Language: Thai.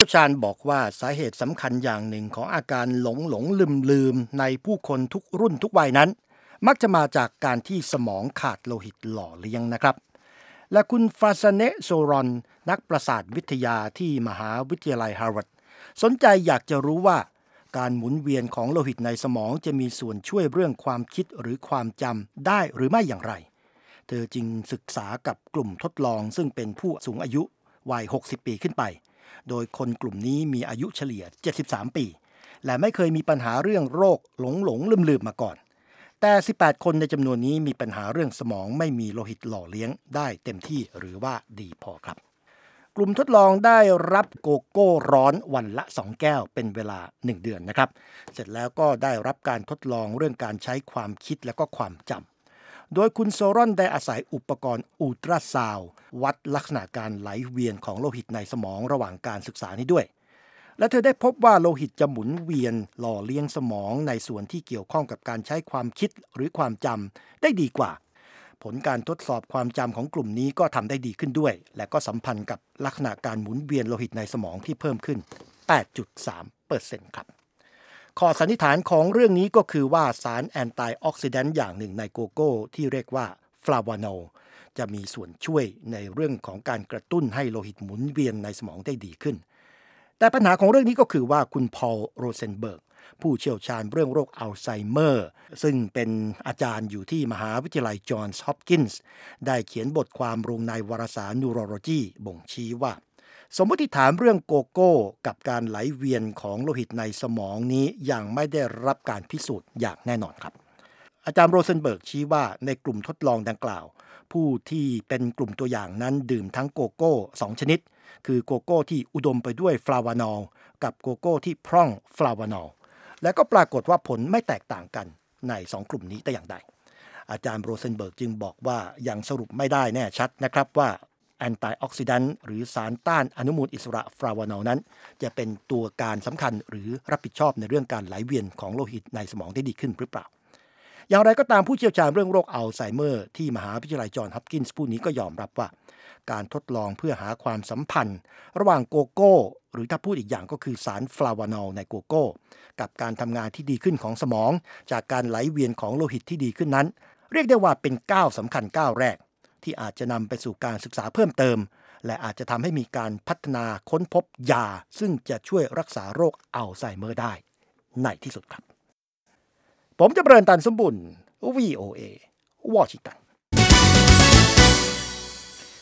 ชี่ยวชาญบอกว่าสาเหตุสำคัญอย่างหนึ่งของอาการหลงลืมในผู้คนทุกรุ่นทุกวัยนั้นมักจะมาจากการที่สมองขาดโลหิตหล่อเลี้ยงนะครับและคุณฟาซาเนะโซรอนนักประสาทวิทยาที่มหาวิทยาลัยฮาร์วาร์ดสนใจอยากจะรู้ว่าการหมุนเวียนของโลหิตในสมองจะมีส่วนช่วยเรื่องความคิดหรือความจำได้หรือไม่อย่างไรเธอจึงศึกษากับกลุ่มทดลองซึ่งเป็นผู้สูงอายุวัย60 ปีขึ้นไปโดยคนกลุ่มนี้มีอายุเฉลี่ย73 ปีและไม่เคยมีปัญหาเรื่องโรคหลงลืมมาก่อนแต่18 คนในจำนวนนี้มีปัญหาเรื่องสมองไม่มีโลหิตหล่อเลี้ยงได้เต็มที่หรือว่าดีพอครับกลุ่มทดลองได้รับโกโก้ร้อนวันละ2แก้วเป็นเวลา1เดือนนะครับเสร็จแล้วก็ได้รับการทดลองเรื่องการใช้ความคิดและก็ความจำโดยคุณโซรอนได้อาศัยอุปกรณ์อุลตราซาวด์วัดลักษณะการไหลเวียนของโลหิตในสมองระหว่างการศึกษานี้ด้วยและเธอได้พบว่าโลหิตจะหมุนเวียนหล่อเลี้ยงสมองในส่วนที่เกี่ยวข้องกับการใช้ความคิดหรือความจำได้ดีกว่าผลการทดสอบความจำของกลุ่มนี้ก็ทำได้ดีขึ้นด้วยและก็สัมพันธ์กับลักษณะการหมุนเวียนโลหิตในสมองที่เพิ่มขึ้น 8.3% ครับข้อสันนิษฐานของเรื่องนี้ก็คือว่าสารแอนตี้ออกซิแดนต์อย่างหนึ่งในโกโก้ที่เรียกว่าฟลาวานอลจะมีส่วนช่วยในเรื่องของการกระตุ้นให้โลหิตหมุนเวียนในสมองได้ดีขึ้นแต่ปัญหาของเรื่องนี้ก็คือว่าคุณพอลโรเซนเบิร์กผู้เชี่ยวชาญเรื่องโรคอัลไซเมอร์ซึ่งเป็นอาจารย์อยู่ที่มหาวิทยาลัยจอห์นส์ฮอปกินส์ได้เขียนบทความลงในวารสาร Neurology บ่งชี้ว่าสมมติฐานเรื่องโกโก้กับการไหลเวียนของโลหิตในสมองนี้ยังไม่ได้รับการพิสูจน์อย่างแน่นอนครับอาจารย์โรเซนเบิร์กชี้ว่าในกลุ่มทดลองดังกล่าวผู้ที่เป็นกลุ่มตัวอย่างนั้นดื่มทั้งโกโก้2ชนิดคือโกโก้ที่อุดมไปด้วยฟลาวานอลกับโกโก้ที่พร่องฟลาวานอลและก็ปรากฏว่าผลไม่แตกต่างกันใน2กลุ่มนี้แต่อย่างใดอาจารย์โรเซนเบิร์กจึงบอกว่ายังสรุปไม่ได้แน่ชัดนะครับว่าแอนตี้ออกซิแดนต์หรือสารต้านอนุมูลอิสระฟลาวานอลนั้นจะเป็นตัวการสำคัญหรือรับผิดชอบในเรื่องการไหลเวียนของโลหิตในสมองได้ดีขึ้นหรือเปล่าอย่างไรก็ตามผู้เชี่ยวชาญเรื่องโรคอัลไซเมอร์ที่มหาวิทยาลัยจอห์นส์ฮอปกินส์ผู้นี้ก็ยอมรับว่าการทดลองเพื่อหาความสัมพันธ์ระหว่างโกโก้หรือถ้าพูดอีกอย่างก็คือสารฟลาวานอลในโกโก้กับการทำงานที่ดีขึ้นของสมองจากการไหลเวียนของโลหิตที่ดีขึ้นนั้นเรียกได้ว่าเป็นก้าวสำคัญก้าวแรกที่อาจจะนำไปสู่การศึกษาเพิ่มเติมและอาจจะทำให้มีการพัฒนาค้นพบยาซึ่งจะช่วยรักษาโรคอัลไซเมอร์ได้ในที่สุดครับผมจะเริญตันสมบุญ VOA วอชิงตัน